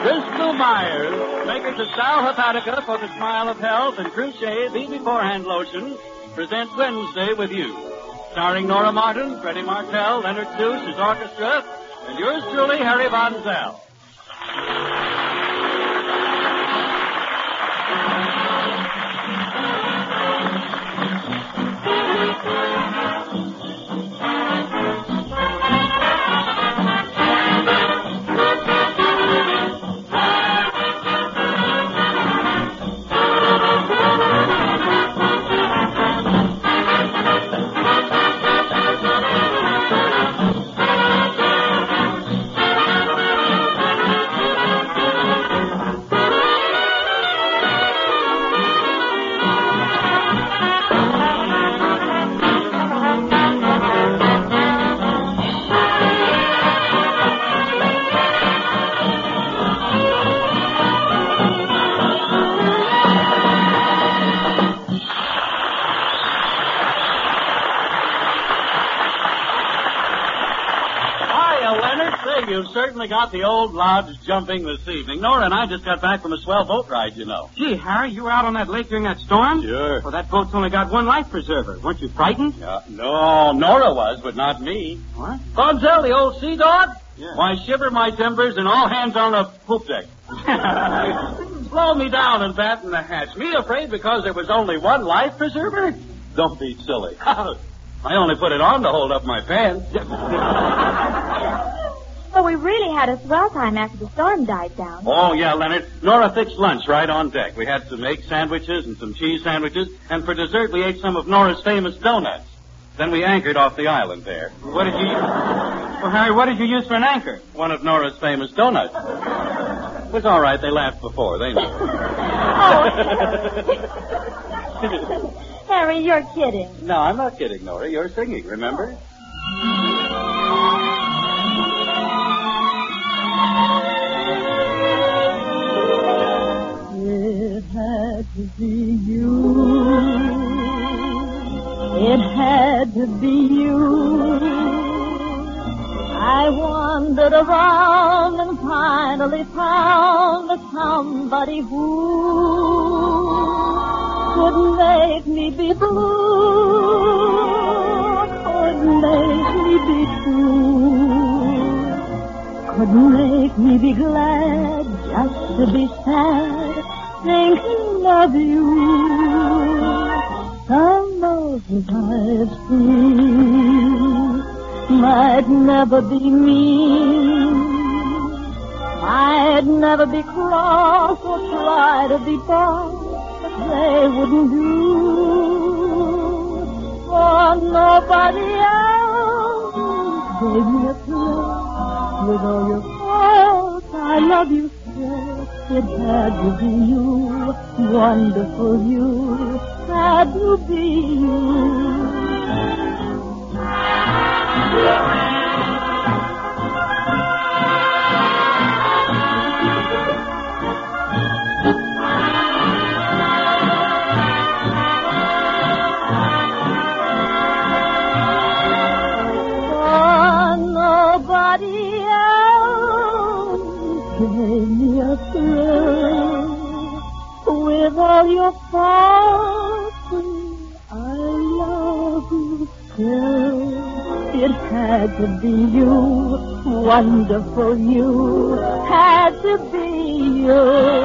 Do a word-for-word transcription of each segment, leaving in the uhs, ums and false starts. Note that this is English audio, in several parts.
Bristol Myers, makers of Sal Hepatica for the Smile of Health and Crucier Be Beforehand Lotion, present Wednesday with You. Starring Nora Martin, Freddie Martell, Leonard Suze, his orchestra, and yours truly, Harry Von Zell. You've certainly got the old lodge jumping this evening. Nora and I just got back from a swell boat ride, you know. Gee, Harry, you were out on that lake during that storm? Sure. Well, that boat's only got one life preserver. Weren't you frightened? Uh, no, Nora was, but not me. What? Bonzel, the old sea dog? Yeah. Why, shiver my timbers and all hands on the poop deck. Blow me down and batten the hatch. Me afraid because there was only one life preserver? Don't be silly. I only put it on to hold up my pants. Well, we really had a swell time after the storm died down. Oh, yeah, Leonard. Nora fixed lunch right on deck. We had some egg sandwiches and some cheese sandwiches, and for dessert we ate some of Nora's famous donuts. Then we anchored off the island there. What did you use? Well, Harry, what did you use for an anchor? One of Nora's famous donuts. It was all right. They laughed before. They knew. Oh. Harry, you're kidding. No, I'm not kidding, Nora. You're singing, remember? It had to be you. It had to be you. I wandered around and finally found somebody who could make me be blue, could make me be true, could make me be glad just to be sad, thinking of you. Some of I've seen might never be mean, might never be cross or try to be boss, but they wouldn't do. For nobody else gave me a thrill. With all your faults, I love you still. It had to be you, wonderful you, had to be you. For nobody else gave me a thrill. With all your faults, I love you still. It had to be you, wonderful you, had to be you.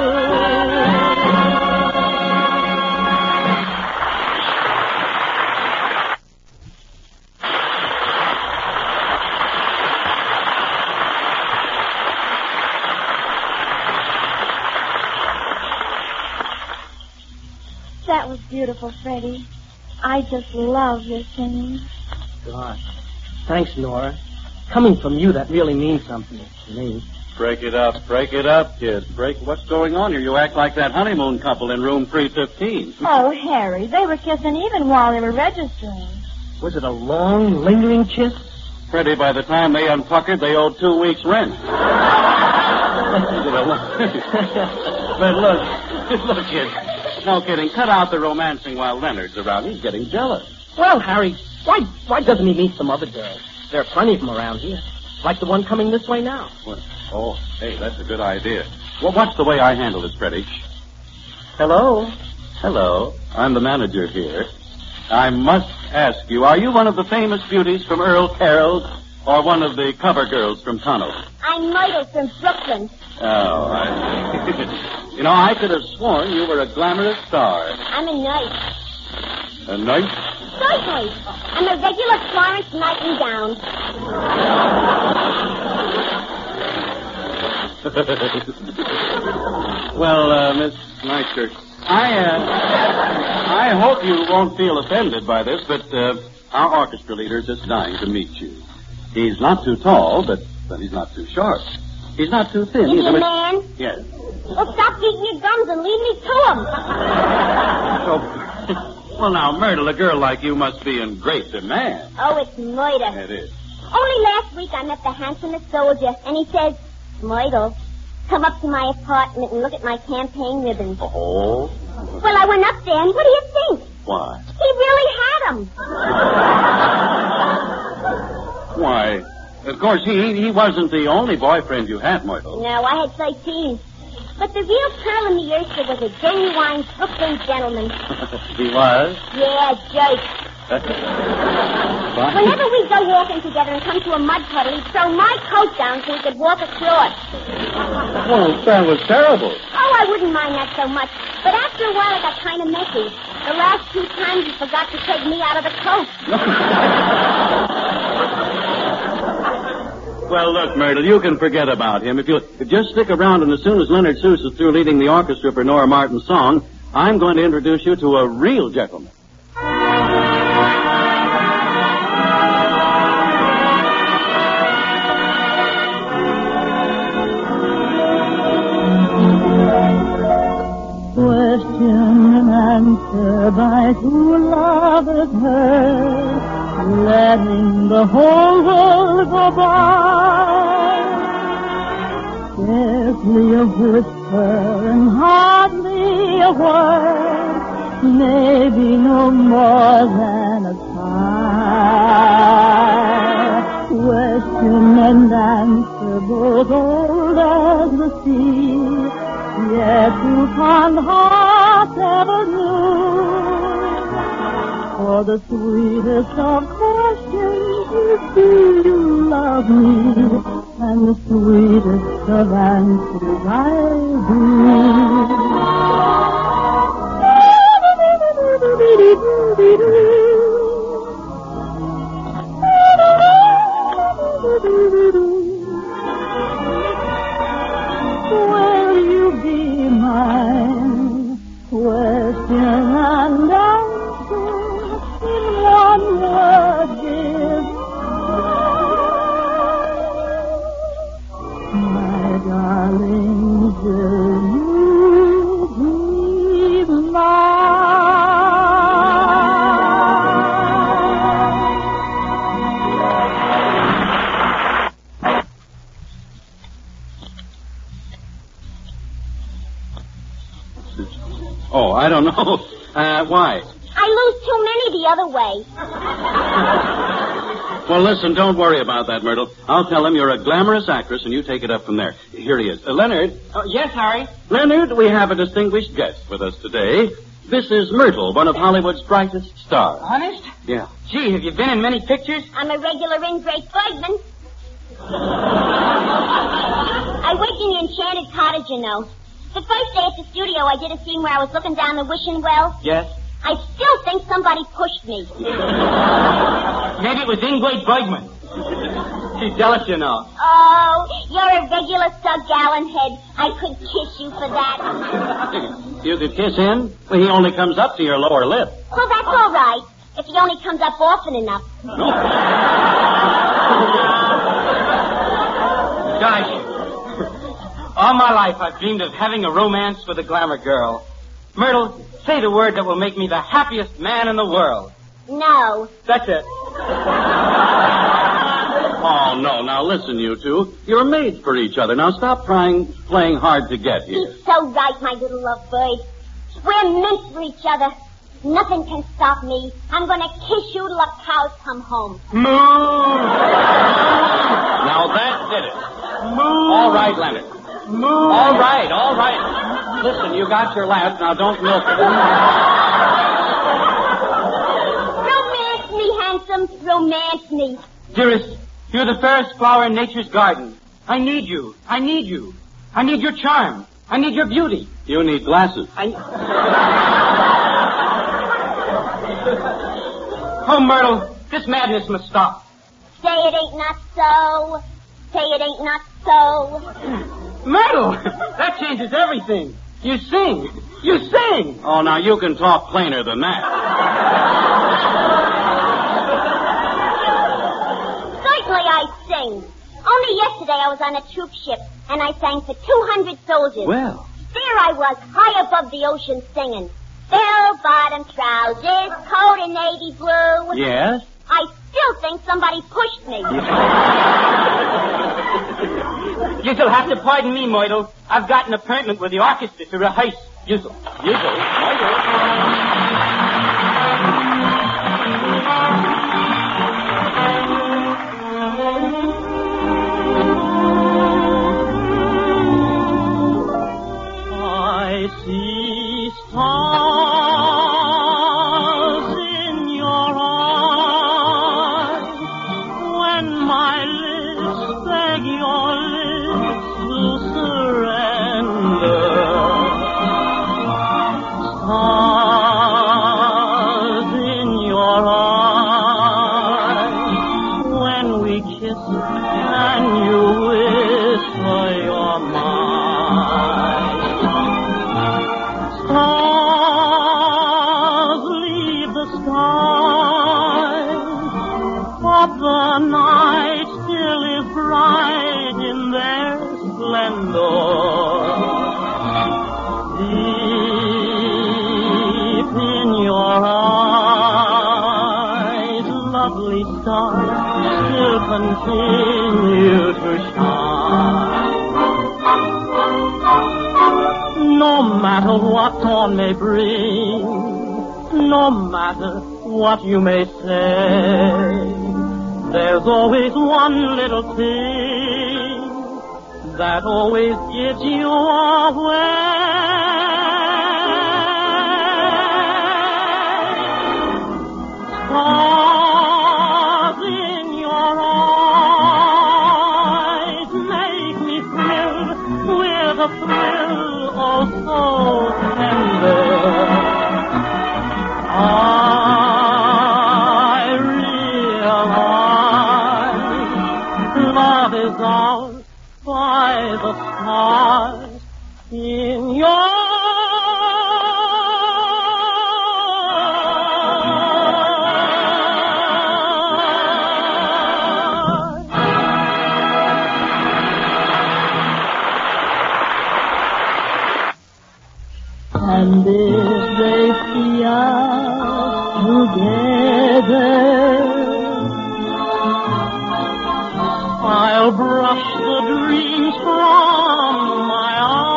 That was beautiful, Freddie. I just love your singing. Gosh. Thanks, Nora. Coming from you, that really means something to me. Break it up, break it up, kid. Break. What's going on here? You act like that honeymoon couple in room three fifteen. Oh, Harry, they were kissing even while they were registering. Was it a long, lingering kiss? Freddie, by the time they unpuckered, they owed two weeks' rent. But look, look, kid. No kidding. Cut out the romancing while Leonard's around. He's getting jealous. Well, Harry, why why doesn't he meet some other girls? There are plenty of them around here. Like the one coming this way now. Well, Oh, hey, that's a good idea. Well, watch the way I handle this, Freddie. Hello? Hello. I'm the manager here. I must ask you, are you one of the famous beauties from Earl Carroll's or one of the cover girls from Tunnel? I'm Myrtle from Brooklyn. Oh, I... You know, I could have sworn you were a glamorous star. I'm a nurse. A nurse? Certainly. I'm a regular Florence Nightingale. Well, uh, Miss Nightshirts, I, uh, I hope you won't feel offended by this, but, uh, our orchestra leader is just dying to meet you. He's not too tall, but, but he's not too short. He's not too thin. Is He's he a bit... man? Yes. Well, stop beating your gums and leave me to him. So, well, now, Myrtle, a girl like you must be in great demand. Oh, it's murder. It is. Only last week I met the handsomest soldier, and he says, Myrtle, come up to my apartment and look at my campaign ribbons. Oh? Well, I went up there, and what do you think? Why? He really had them. Why, of course, he he wasn't the only boyfriend you had, Myrtle. No, I had thirteen. But the real pearl in the oyster was a genuine Brooklyn gentleman. He was? Yeah, jerk. Whenever we go walking together and come to a mud puddle, he'd throw my coat down so he could walk across. Well, that was terrible. Oh, I wouldn't mind that so much. But after a while, it got kind of messy. The last two times, he forgot to take me out of the coat. Well, look, Myrtle, you can forget about him. If you just stick around, and as soon as Leonard Seuss is through leading the orchestra for Nora Martin's song, I'm going to introduce you to a real gentleman. Question and answer by two lovers heard, letting the whole world go by. Scarcely a whisper and hardly a word, maybe no more than a sigh. Question and answer both old as the sea, yet two fond hearts ever knew. For the sweetest of questions is, do you love me? And the sweetest of answers, I do. Will you be mine? Question and answer in one word, dear. My darling, will you be mine? Oh, I don't know. Uh, why? I lose too many the other way. Well, listen, don't worry about that, Myrtle. I'll tell him you're a glamorous actress, and you take it up from there. Here he is. Uh, Leonard. Oh, yes, Harry? Leonard, we have a distinguished guest with us today. This is Myrtle, one of Hollywood's brightest stars. Honest? Yeah. Gee, have you been in many pictures? I'm a regular ingrate Bergman. I work in the Enchanted Cottage, you know. The first day at the studio, I did a scene where I was looking down the wishing well. Yes. I still think somebody pushed me. Maybe it was Ingrid Bergman. She's jealous, you know. Oh, you're a regular Sir Gallenhead. I could kiss you for that. You could kiss him? Well, he only comes up to your lower lip. Well, that's all right. If he only comes up often enough. Gosh. All my life I've dreamed of having a romance with a glamour girl. Myrtle, say the word that will make me the happiest man in the world. No. That's it. Oh, no. Now, listen, you two. You're made for each other. Now, stop trying, playing hard to get here. He's so right, my little lovebird. We're meant for each other. Nothing can stop me. I'm going to kiss you till the cows come home. Moo! Now, that did it. All right, Leonard. All right, all right. Listen, you got your laugh. Now don't milk it. Romance me, handsome. Romance me. Dearest, you're the fairest flower in nature's garden. I need you. I need you. I need your charm. I need your beauty. You need glasses. I... Oh, Myrtle, this madness must stop. Say it ain't not so. Say it ain't not so. Myrtle, that changes everything. You sing. You sing. Oh, now you can talk plainer than that. Certainly I sing. Only yesterday I was on a troop ship, and I sang for two hundred soldiers. Well. There I was, high above the ocean singing. Bell-bottom trousers, coat of navy blue. Yes? I still think somebody pushed me. You shall have to pardon me, Myrtle. I've got an appointment with the orchestra to rehearse. You shall. You go. I see stars in your eyes when my lips beg your lips to surrender. Stars in your eyes when we kiss and you whisper your mind. Stars leave the skies, but the night still is bright in their splendor. Deep in your eyes, lovely stars still continue to shine. No matter what dawn may bring, no matter what you may say, there's always one little thing that always gives you away. Stars in your eyes make me thrill with a thrill oh so tender. I realize love is ours by the stars in your and if they see us together, I'll brush the dreams from my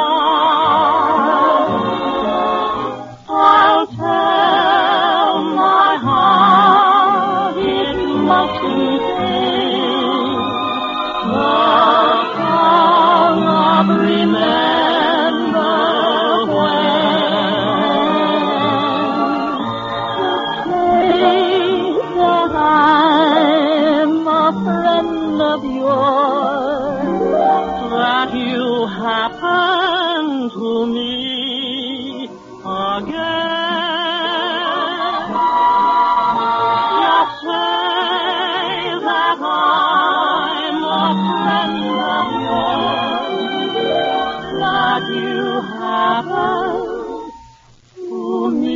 eyes. I'll tell my heart it mustn't sing the song of remember. Of yours, that you happen to me again. Just say that I'm a friend of yours, that you happen to me.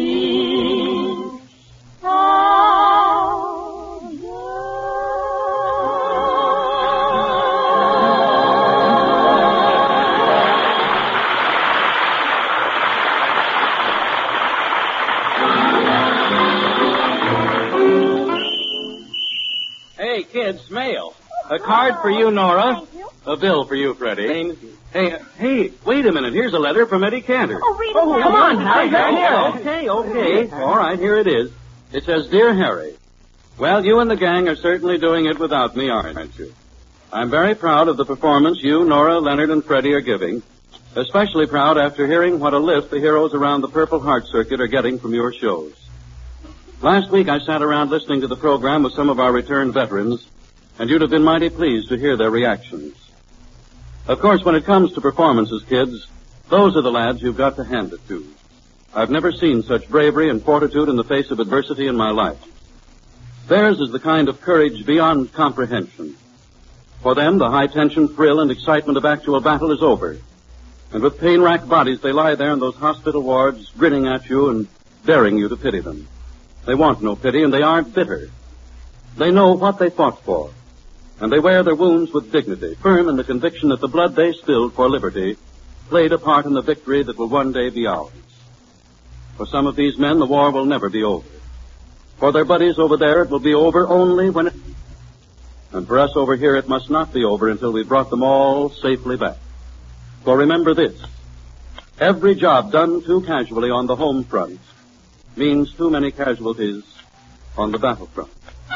Kids, mail. A card for you, Nora. Thank you. A bill for you, Freddie. Hey, uh, hey, wait a minute. Here's a letter from Eddie Cantor. Oh, read it Oh, now. come on, Harry. Okay, Here. okay, okay. All right, here it is. It says, Dear Harry, well, you and the gang are certainly doing it without me, aren't you? I'm very proud of the performance you, Nora, Leonard, and Freddie are giving. Especially proud after hearing what a lift the heroes around the Purple Heart Circuit are getting from your shows. Last week I sat around listening to the program with some of our returned veterans, and you'd have been mighty pleased to hear their reactions. Of course, when it comes to performances, kids, those are the lads you've got to hand it to. I've never seen such bravery and fortitude in the face of adversity in my life. Theirs is the kind of courage beyond comprehension. For them, the high-tension thrill and excitement of actual battle is over. And with pain-racked bodies, they lie there in those hospital wards, grinning at you and daring you to pity them. They want no pity, and they aren't bitter. They know what they fought for, and they wear their wounds with dignity, firm in the conviction that the blood they spilled for liberty played a part in the victory that will one day be ours. For some of these men, the war will never be over. For their buddies over there, it will be over only when it... And for us over here, it must not be over until we've brought them all safely back. For remember this, every job done too casually on the home front means too many casualties on the battlefront.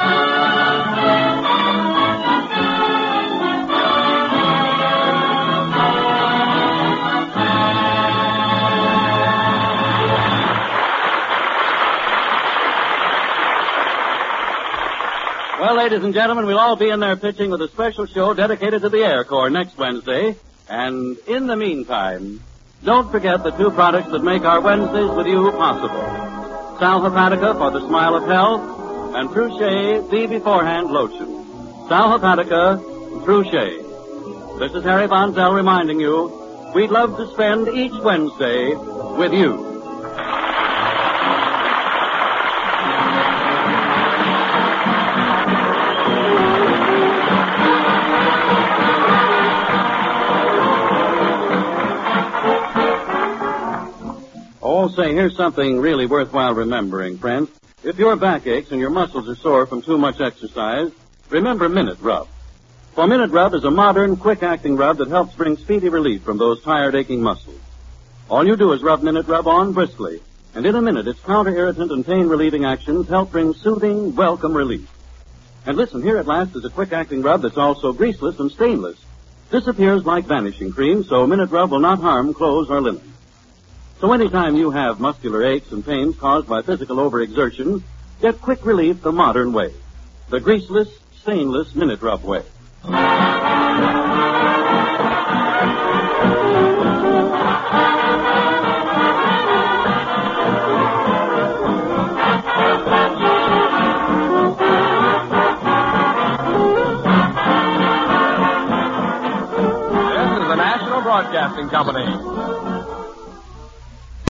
Well, ladies and gentlemen, we'll all be in there pitching with a special show dedicated to the Air Corps next Wednesday. And in the meantime, don't forget the two products that make our Wednesdays with you possible. Sal Hepatica for the smile of health, and Truchet Be Beforehand Lotion. Sal Hepatica, Truchet. This is Harry Von Zell reminding you, we'd love to spend each Wednesday with you. Oh, say, here's something really worthwhile remembering, friends. If your back aches and your muscles are sore from too much exercise, remember Minute Rub. For Minute Rub is a modern, quick-acting rub that helps bring speedy relief from those tired, aching muscles. All you do is rub Minute Rub on briskly, and in a minute its counter-irritant and pain-relieving actions help bring soothing, welcome relief. And listen, here at last is a quick-acting rub that's also greaseless and stainless. Disappears like vanishing cream, so Minute Rub will not harm clothes or linen. So anytime you have muscular aches and pains caused by physical overexertion, get quick relief the modern way. The greaseless, stainless Minute Rub way. This is the National Broadcasting Company.